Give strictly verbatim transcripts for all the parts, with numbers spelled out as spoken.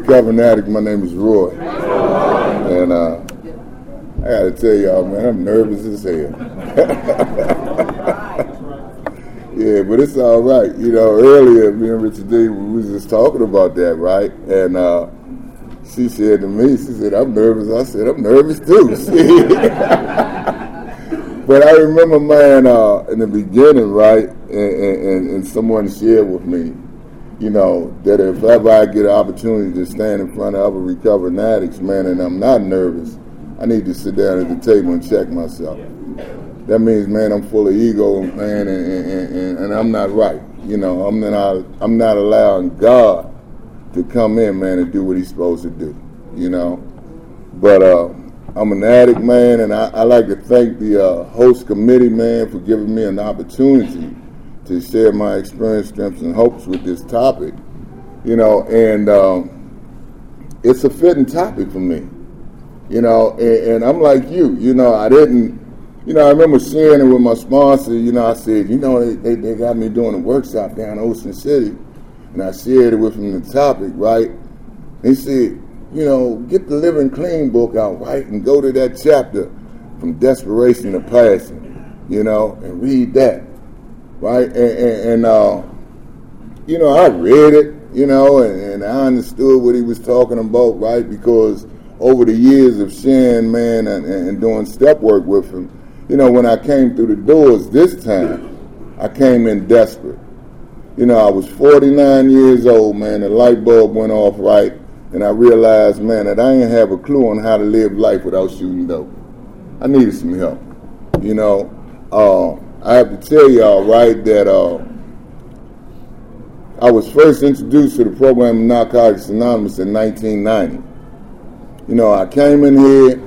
recovering addict. My name is Roy. And uh, I got to tell y'all, man, I'm nervous as hell. Yeah, but it's all right. You know, earlier, me and Richard D, we was just talking about that, right? And uh, she said to me, she said, I'm nervous. I said, I'm nervous too. But I remember, man, uh, in the beginning, right, and, and, and someone shared with me, you know, that if ever I get an opportunity to stand in front of other recovering addicts, man, and I'm not nervous, I need to sit down at the table and check myself. That means, man, I'm full of ego, man, and, and, and, and I'm not right. You know, I'm not, I'm not allowing God to come in, man, and do what he's supposed to do, you know. But uh, I'm an addict, man, and I, I like to thank the uh, host committee, man, for giving me an opportunity to share my experience, strengths, and hopes with this topic, you know, and um, it's a fitting topic for me, you know, and, and I'm like you, you know, I didn't, you know, I remember sharing it with my sponsor. You know, I said, you know, they, they, they got me doing a workshop down in Ocean City. And I shared it with him, the topic, right? He said, you know, get the Living Clean book out, right? And go to that chapter from desperation to passion, you know, and read that, right? And, and, and uh, you know, I read it, you know, and, and I understood what he was talking about, right? Because over the years of sharing, man, and, and doing step work with him, you know, when I came through the doors this time, I came in desperate. You know, I was forty-nine years old, man. The light bulb went off, right? And I realized, man, that I didn't have a clue on how to live life without shooting dope. I needed some help. You know, uh, I have to tell y'all, right, that uh, I was first introduced to the program of Narcotics Anonymous in nineteen ninety. You know, I came in here.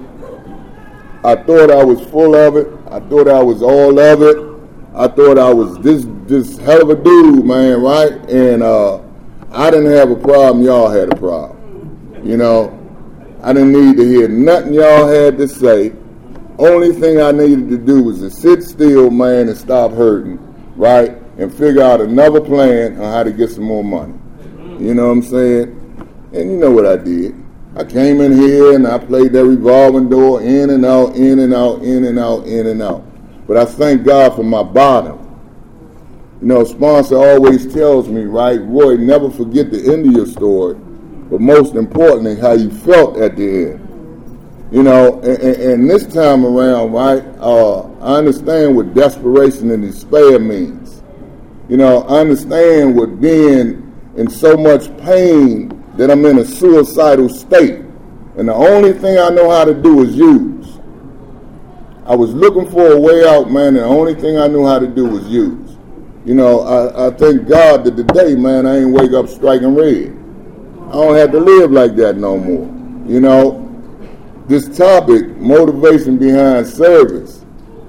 I thought I was full of it. I thought I was all of it. I thought I was this this hell of a dude, man, right? And uh, I didn't have a problem. Y'all had a problem. You know, I didn't need to hear nothing y'all had to say. Only thing I needed to do was to sit still, man, and stop hurting, right? And figure out another plan on how to get some more money. You know what I'm saying? And you know what I did. I came in here and I played that revolving door in and out, in and out, in and out, in and out. But I thank God for my bottom. You know, sponsor always tells me, right, Roy, never forget the end of your story, but most importantly, how you felt at the end. You know, and, and, and this time around, right, uh, I understand what desperation and despair means. You know, I understand what being in so much pain that I'm in a suicidal state. And the only thing I know how to do is use. I was looking for a way out, man, and the only thing I knew how to do was use. You know, I, I thank God that today, man, I ain't wake up striking red. I don't have to live like that no more. You know, this topic, motivation behind service.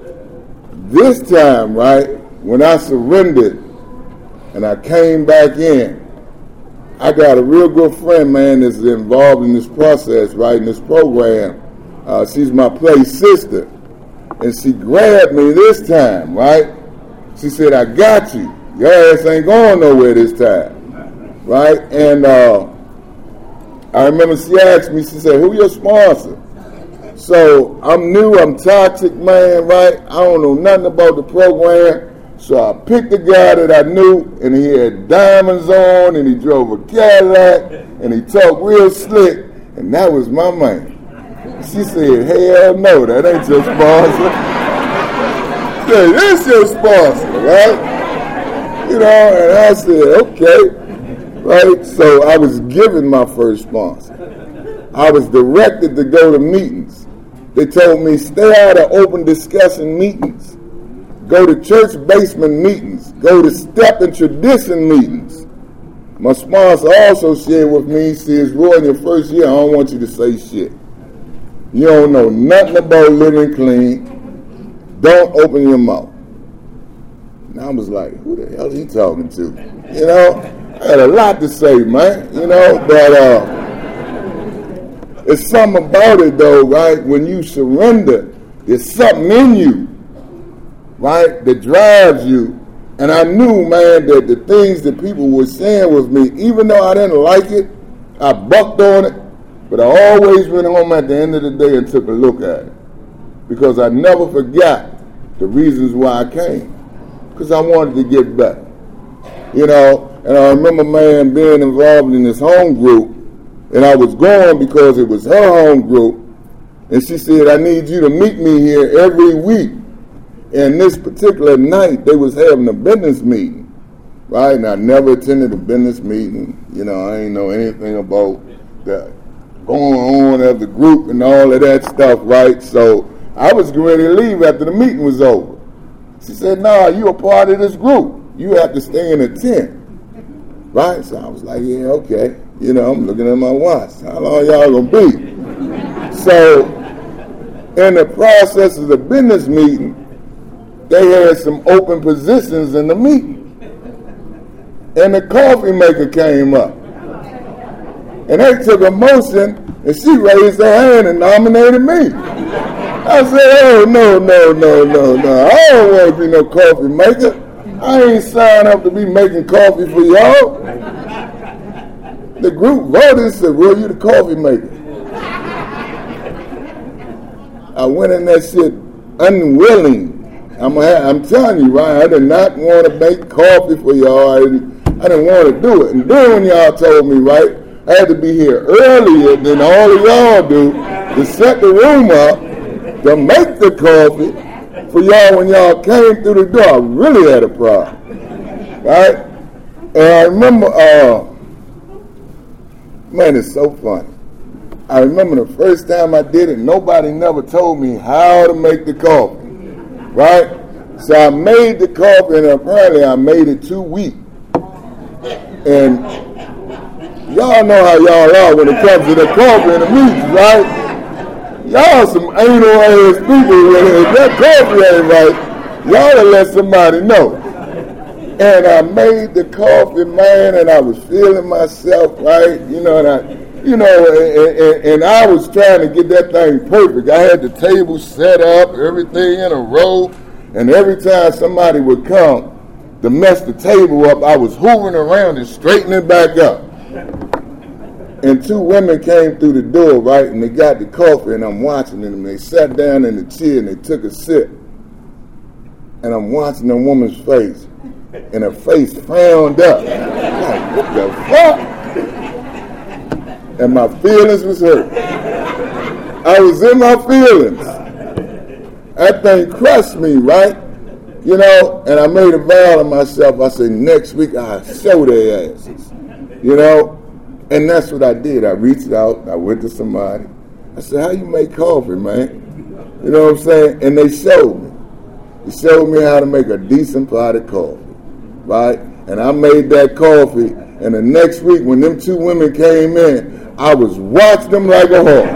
This time, right, when I surrendered and I came back in, I got a real good friend, man, that's involved in this process, right, in this program. Uh, she's my play sister. And she grabbed me this time, right? She said, I got you. Your ass ain't going nowhere this time, right? And uh, I remember she asked me, she said, who your sponsor? So I'm new, I'm toxic, man, right? I don't know nothing about the program. So I picked the guy that I knew, and he had diamonds on, and he drove a Cadillac, and he talked real slick, and that was my man. She said, hell no, that ain't your sponsor. Hey, that's your sponsor, right? You know, and I said, okay, right? So I was given my first sponsor. I was directed to go to meetings. They told me, stay out of open discussion meetings. Go to church basement meetings. Go to step and tradition meetings. My sponsor also shared with me, he says, Roy, in your first year, I don't want you to say shit. You don't know nothing about living clean. Don't open your mouth. And I was like, who the hell is he talking to? You know, I had a lot to say, man. You know, but uh, it's something about it, though, right? When you surrender, there's something in you, right, that drives you. And I knew, man, that the things that people were saying with me, even though I didn't like it, I bucked on it, but I always went home at the end of the day and took a look at it. Because I never forgot the reasons why I came. Because I wanted to get better. You know, and I remember, man, being involved in this home group, and I was going because it was her home group, and she said, I need you to meet me here every week. And this particular night, they was having a business meeting, right? And I never attended a business meeting. You know, I ain't know anything about the going on of the group and all of that stuff, right? So I was ready to leave after the meeting was over. She said, nah, you a part of this group. You have to stay in a tent, right? So I was like, yeah, okay. You know, I'm looking at my watch. How long y'all gonna be? So in the process of the business meeting, they had some open positions in the meeting. And the coffee maker came up. And they took a motion, and she raised her hand and nominated me. I said, oh, no, no, no, no, no. I don't want to be no coffee maker. I ain't signed up to be making coffee for y'all. The group voted and said, well, you the coffee maker. I went in that shit unwilling. I'm, I'm telling you, right, I did not want to make coffee for y'all. I didn't, I didn't want to do it. And then when y'all told me, right, I had to be here earlier than all of y'all do to set the room up, to make the coffee for y'all when y'all came through the door. I really had a problem, right? And I remember, uh, man, it's so funny. I remember the first time I did it, nobody never told me how to make the coffee. Right? So I made the coffee, and apparently I made it too weak. And y'all know how y'all are when it comes to the coffee and the meats, right? Y'all some anal ass people. If that coffee ain't right, y'all will let somebody know. And I made the coffee, man, and I was feeling myself, right? You know, and I, you know, and, and, and I was trying to get that thing perfect. I had the table set up, everything in a row, and every time somebody would come to mess the table up, I was hoovering around and straightening it back up. And two women came through the door, right, and they got the coffee, and I'm watching them. They sat down in the chair, and they took a sip. And I'm watching the woman's face, and her face frowned up. I'm like, what the fuck? And my feelings was hurt. I was in my feelings. That thing crushed me, right? You know, and I made a vow to myself. I said, next week I'll show their asses. You know? And that's what I did. I reached out. I went to somebody. I said, how you make coffee, man? You know what I'm saying? And they showed me. They showed me how to make a decent pot of coffee, right? And I made that coffee. And the next week, when them two women came in, I was watching them like a hawk.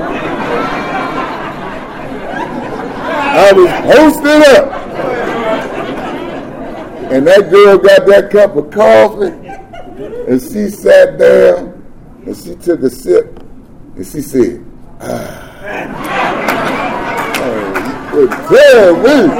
I was posted up. And that girl got that cup of coffee, and she sat down, and she took a sip, and she said, ah. Oh, you could tell me.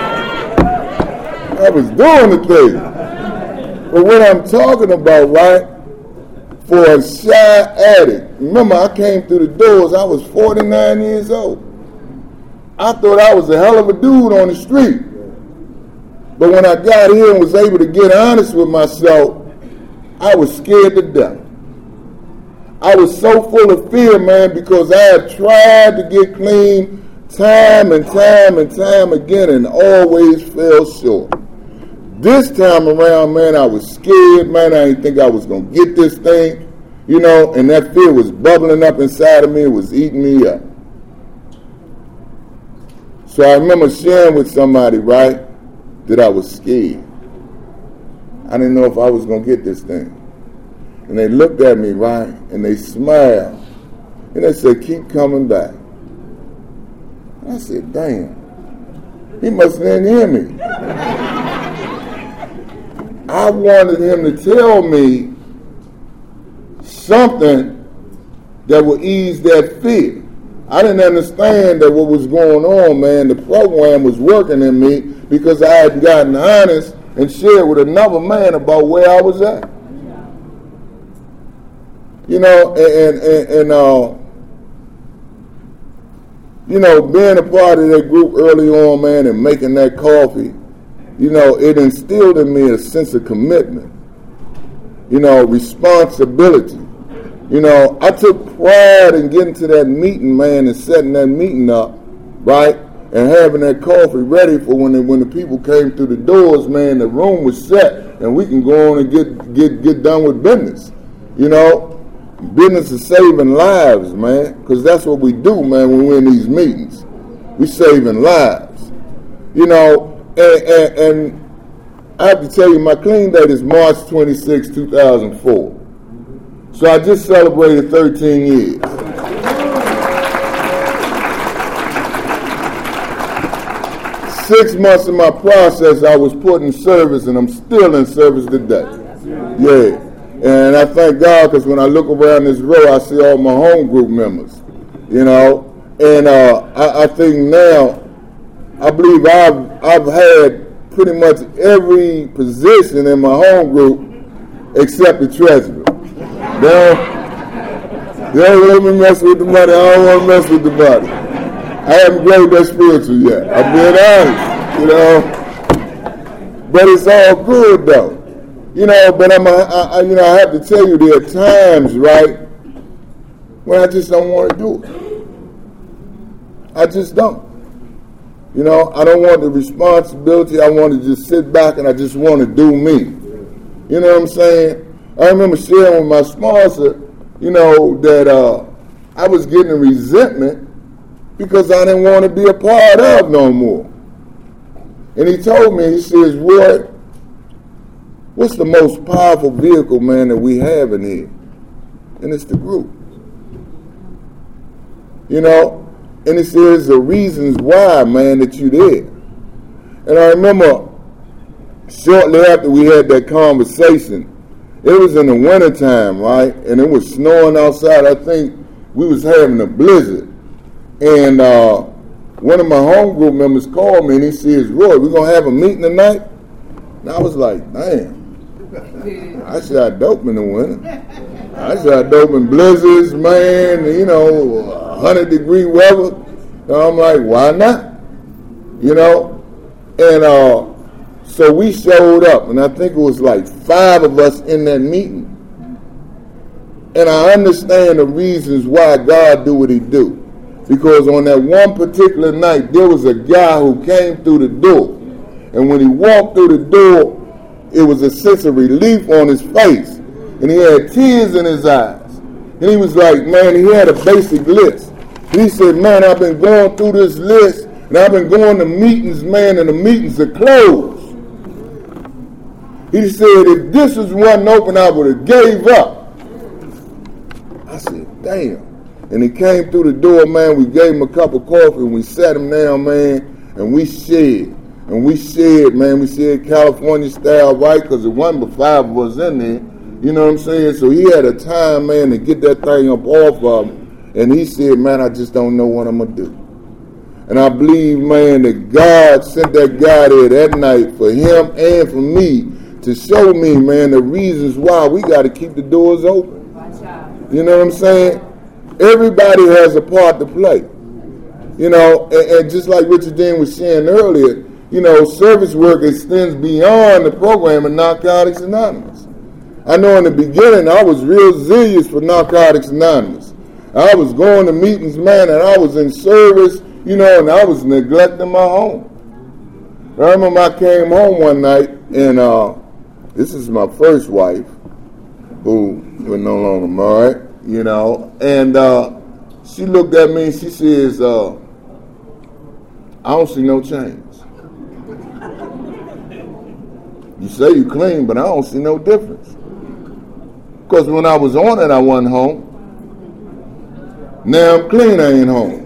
I was doing the thing. But what I'm talking about, right, for a shy addict, remember I came through the doors, I was forty-nine years old. I thought I was a hell of a dude on the street. But when I got here and was able to get honest with myself, I was scared to death. I was so full of fear, man, because I had tried to get clean time and time and time again and always fell short. This time around, man, I was scared, man. I didn't think I was going to get this thing, you know, and that fear was bubbling up inside of me. It was eating me up. So I remember sharing with somebody, right, that I was scared. I didn't know if I was going to get this thing. And they looked at me, right, and they smiled. And they said, keep coming back. And I said, damn, he must didn't hear me. I wanted him to tell me something that would ease that fear. I didn't understand that what was going on, man. The program was working in me because I had gotten honest and shared with another man about where I was at. You know, and, and, and uh, you know, being a part of that group early on, man, and making that coffee, you know, it instilled in me a sense of commitment, you know, responsibility. You know, I took pride in getting to that meeting, man, and setting that meeting up, right, and having that coffee ready for when the, when the people came through the doors, man, the room was set, and we can go on and get, get, get done with business, you know. Business is saving lives, man, because that's what we do, man, when we're in these meetings. We saving lives, you know, and, and, and I have to tell you, my clean date is March twenty-sixth, two thousand four. So I just celebrated thirteen years. Six months of my process, I was put in service, and I'm still in service today. Yeah. And I thank God, because when I look around this row, I see all my home group members, you know. And uh, I, I think now, I believe I've I've had pretty much every position in my home group except the treasurer. They don't, they don't let me mess with the money. I don't want to mess with the money. I haven't graded that spiritual yet. I'm being honest, you know. But it's all good, though. You know, but I'm, a, I, you know, I have to tell you, there are times, right, when I just don't want to do it. I just don't. You know, I don't want the responsibility. I want to just sit back and I just want to do me. You know what I'm saying? I remember sharing with my sponsor, you know, that uh, I was getting a resentment because I didn't want to be a part of no more. And he told me, he says, Roy, what's the most powerful vehicle, man, that we have in here? And it's the group. You know? And it says the reasons why, man, that you there. And I remember shortly after we had that conversation, it was in the wintertime, right? And it was snowing outside. I think we was having a blizzard. And uh, one of my home group members called me and he says, Roy, we're going to have a meeting tonight? And I was like, damn. I shot dope in the winter. I shot dope in blizzards, man, you know, one hundred degree weather. And I'm like, why not? You know? And uh, so we showed up, and I think it was like five of us in that meeting. And I understand the reasons why God do what he do. Because on that one particular night, there was a guy who came through the door. And when he walked through the door, it was a sense of relief on his face. And he had tears in his eyes. And he was like, man, he had a basic list. And he said, man, I've been going through this list, and I've been going to meetings, man, and the meetings are closed. He said, if this was one open, I would have gave up. I said, damn. And he came through the door, man. We gave him a cup of coffee, and we sat him down, man, and we shared. And we shared, man, we shared California style, right? Because it wasn't but five of us in there. You know what I'm saying? So he had a time, man, to get that thing up off of him. And he said, man, I just don't know what I'm going to do. And I believe, man, that God sent that guy there that night for him and for me to show me, man, the reasons why we got to keep the doors open. You know what I'm saying? Everybody has a part to play. You know, and, and just like Richard Dean was saying earlier, you know, service work extends beyond the program in Narcotics Anonymous. I know in the beginning I was real zealous for Narcotics Anonymous. I was going to meetings, man, and I was in service, you know, and I was neglecting my home. I remember I came home one night, and uh, this is my first wife, who we're no longer married, you know, and uh, she looked at me and she says, uh, I don't see no change. You say you clean, but I don't see no difference. Because when I was on it, I wasn't home. Now I'm clean, I ain't home.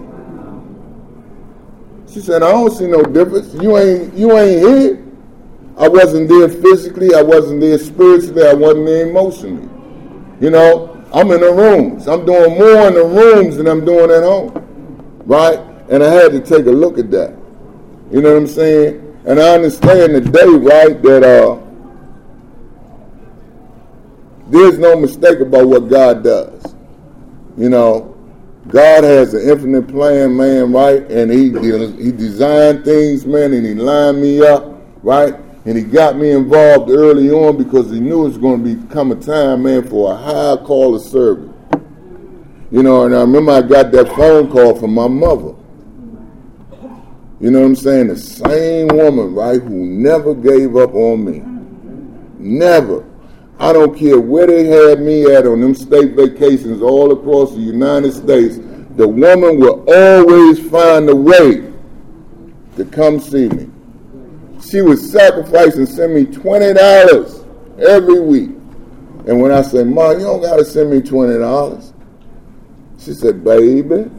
She said, I don't see no difference. You ain't you ain't here. I wasn't there physically, I wasn't there spiritually, I wasn't there emotionally. You know, I'm in the rooms. I'm doing more in the rooms than I'm doing at home. Right? And I had to take a look at that. You know what I'm saying? And I understand today, right, that uh, there's no mistake about what God does. You know, God has an infinite plan, man, right? And he, he designed things, man, and he lined me up, right? And he got me involved early on because he knew it was going to become a time, man, for a high call of service. You know, and I remember I got that phone call from my mother. You know what I'm saying? The same woman, right, who never gave up on me. Never. I don't care where they had me at on them state vacations all across the United States. The woman will always find a way to come see me. She would sacrifice and send me twenty dollars every week. And when I say, Ma, you don't got to send me twenty dollars. She said, baby,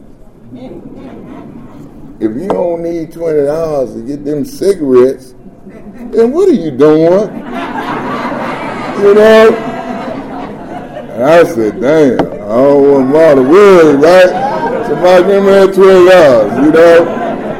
if you don't need twenty dollars to get them cigarettes, then what are you doing? You know? And I said, damn, I don't want Ma to worry, right? So Ma, give me that twenty dollars, you know?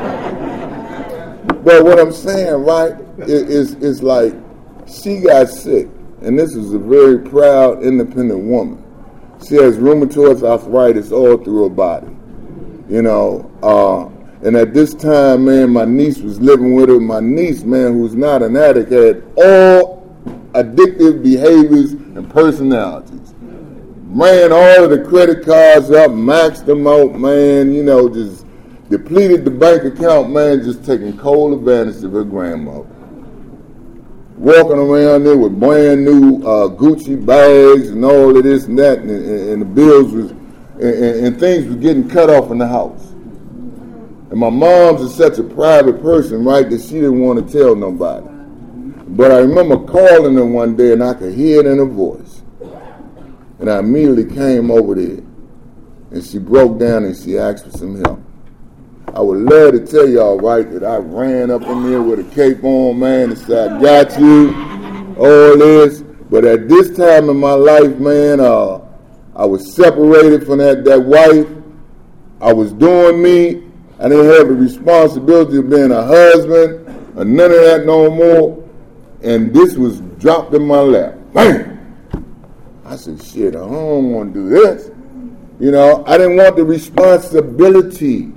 But what I'm saying, right, is, is like she got sick, and this is a very proud, independent woman. She has rheumatoid arthritis all through her body, you know. Uh, and at this time, man, my niece was living with her. My niece, man, who's not an addict, had all addictive behaviors and personalities. Ran all of the credit cards up, maxed them out, man, you know, just depleted the bank account, man, just taking cold advantage of her grandmother. Walking around there with brand new uh, Gucci bags and all of this and that, and, and, and the bills was, and, and things was getting cut off in the house. And my mom's is such a private person, right, that she didn't want to tell nobody. But I remember calling her one day, and I could hear it in her voice. And I immediately came over there, and she broke down and she asked for some help. I would love to tell y'all, right, that I ran up in there with a cape on, man, and said, I got you, all this. But at this time in my life, man, uh, I was separated from that, that wife. I was doing me. I didn't have the responsibility of being a husband or none of that no more. And this was dropped in my lap. Bam! I said, shit, I don't want to do this. You know, I didn't want the responsibility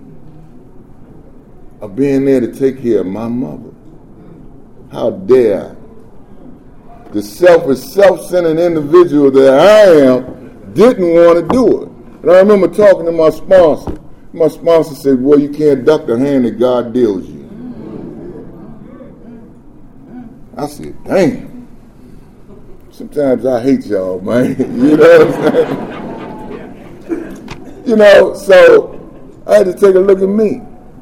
of being there to take care of my mother. How dare I? The selfish, self-centered individual that I am didn't want to do it. And I remember talking to my sponsor. My sponsor said, well, you can't duck the hand that God deals you. I said, damn. Sometimes I hate y'all, man. You know what I'm saying? You know, so I had to take a look at me.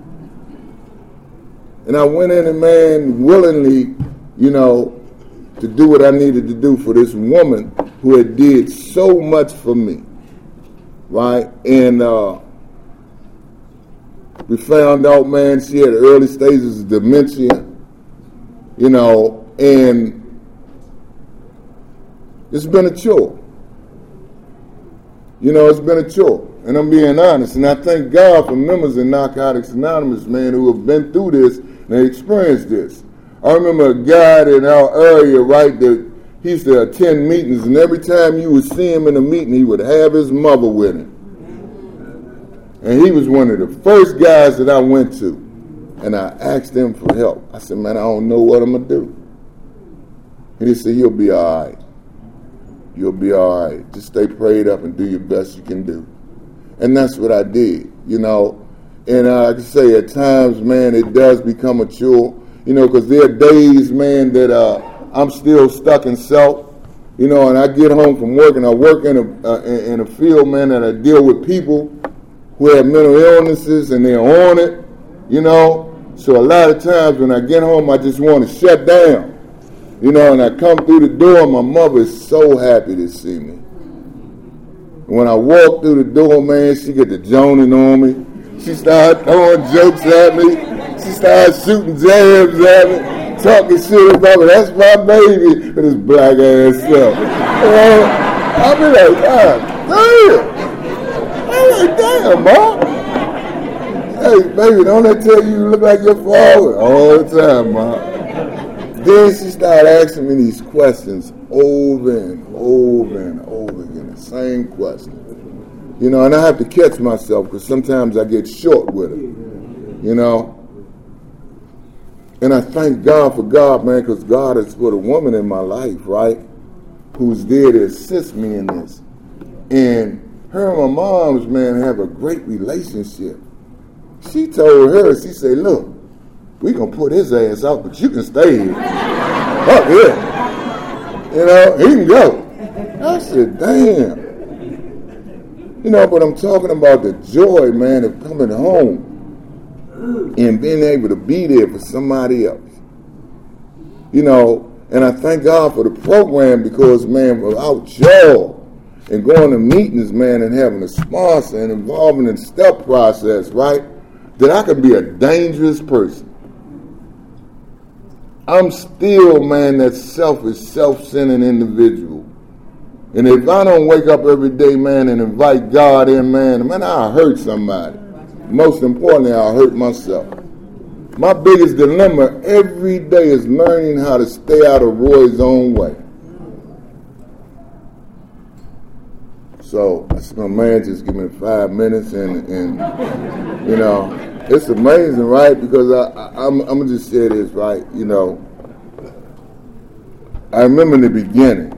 And I went in and, man, willingly, you know, to do what I needed to do for this woman who had did so much for me, right? And uh, we found out, man, she had early stages of dementia, you know, and it's been a chore. You know, it's been a chore. And I'm being honest. And I thank God for members in Narcotics Anonymous, man, who have been through this and they experienced this. I remember a guy in our area, right, that he used to attend meetings, and every time you would see him in a meeting, he would have his mother with him. And he was one of the first guys that I went to. And I asked him for help. I said, man, I don't know what I'm going to do. And he said, you'll be all right. You'll be all right. Just stay prayed up and do your best you can do. And that's what I did, you know. And uh, I can say at times, man, it does become a chore, you know, because there are days, man, that uh, I'm still stuck in self, you know, and I get home from work and I work in a, uh, in a field, man, that I deal with people who have mental illnesses and they're on it, you know. So a lot of times when I get home, I just want to shut down, you know, and I come through the door, my mother is so happy to see me. When I walk through the door, man, she get the joning on me. She started throwing jokes at me. She started shooting jabs at me, talking shit about me. That's my baby with his black ass self. Uh, I be like, God damn. I'm like, damn, Mom. Hey, baby, don't I tell you you look like your father? All the time, Mom. Then she started asking me these questions over and over and over again, the same question. You know, and I have to catch myself because sometimes I get short with it, you know. And I thank God for God, man, because God has put a woman in my life, right, who's there to assist me in this. And her and my mom's, man, have a great relationship. She told her, she said, look, we going to put his ass out, but you can stay here. Fuck yeah. You know, he can go. I said, damn. You know, but I'm talking about the joy, man, of coming home and being able to be there for somebody else. You know, and I thank God for the program because, man, without y'all and going to meetings, man, and having a sponsor and involving in the step process, right, that I could be a dangerous person. I'm still, man, that selfish, self-centered individual. And if I don't wake up every day, man, and invite God in, man, man, I'll hurt somebody. Most importantly, I'll hurt myself. My biggest dilemma every day is learning how to stay out of Roy's own way. So, my man just give me five minutes, and, and you know, it's amazing, right? Because I, I, I'm, I'm going to just say this, right? You know, I remember in the beginning,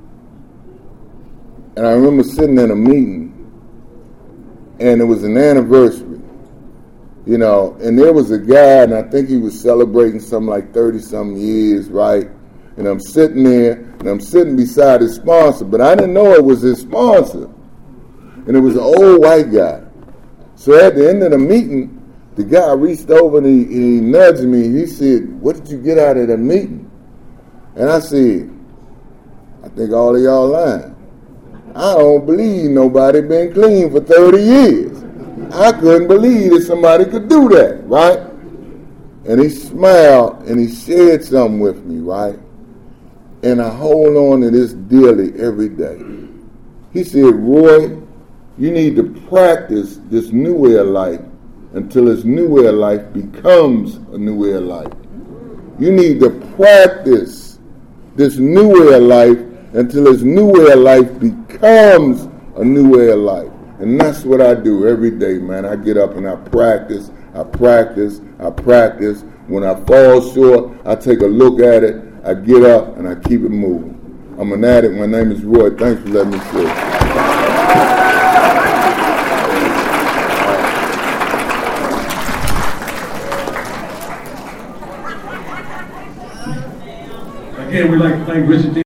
and I remember sitting in a meeting, and it was an anniversary, you know, and there was a guy, and I think he was celebrating something like thirty-something years, right? And I'm sitting there, and I'm sitting beside his sponsor, but I didn't know it was his sponsor. And it was an old white guy. So at the end of the meeting, the guy reached over and he, he nudged me. He said, what did you get out of the meeting? And I said, I think all of y'all lying. I don't believe nobody been clean for thirty years. I couldn't believe that somebody could do that, right? And he smiled and he shared something with me, right? And I hold on to this dearly every day. He said, Roy, you need to practice this new way of life until this new way of life becomes a new way of life. You need to practice this new way of life until this new way of life becomes a new way of life. And that's what I do every day, man. I get up and I practice, I practice, I practice. When I fall short, I take a look at it, I get up, and I keep it moving. I'm an addict. My name is Roy. Thanks for letting me share. Again, we'd like to thank Richard D.